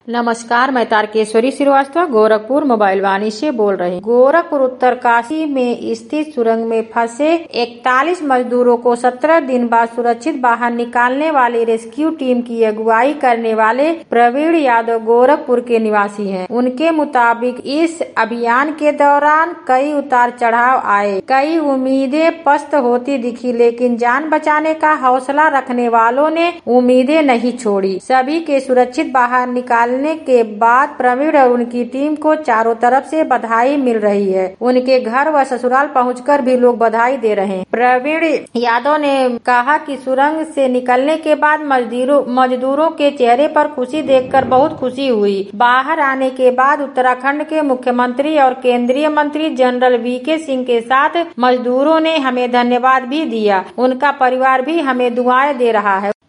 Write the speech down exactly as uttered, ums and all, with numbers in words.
नमस्कार, मैं तारकेश्वरी श्रीवास्तव गोरखपुर मोबाइल वाणी से बोल रही हूँ। गोरखपुर उत्तरकाशी में स्थित सुरंग में फंसे इकतालीस मजदूरों को सत्रह दिन बाद सुरक्षित बाहर निकालने वाली रेस्क्यू टीम की अगुवाई करने वाले प्रवीण यादव गोरखपुर के निवासी हैं। उनके मुताबिक इस अभियान के दौरान कई उतार चढ़ाव आए, कई उम्मीदें पस्त होती दिखी, लेकिन जान बचाने का हौसला रखने वालों ने उम्मीदें नहीं छोड़ी। सभी के सुरक्षित बाहर निकाल के बाद प्रवीण और उनकी टीम को चारों तरफ से बधाई मिल रही है। उनके घर व ससुराल पहुंचकर भी लोग बधाई दे रहे हैं। प्रवीण यादव ने कहा कि सुरंग से निकलने के बाद मजदूरों मजदूरों के चेहरे पर खुशी देखकर बहुत खुशी हुई। बाहर आने के बाद उत्तराखंड के मुख्यमंत्री और केंद्रीय मंत्री जनरल वी के सिंह के साथ मजदूरों ने हमें धन्यवाद भी दिया। उनका परिवार भी हमें दुआएं दे रहा है।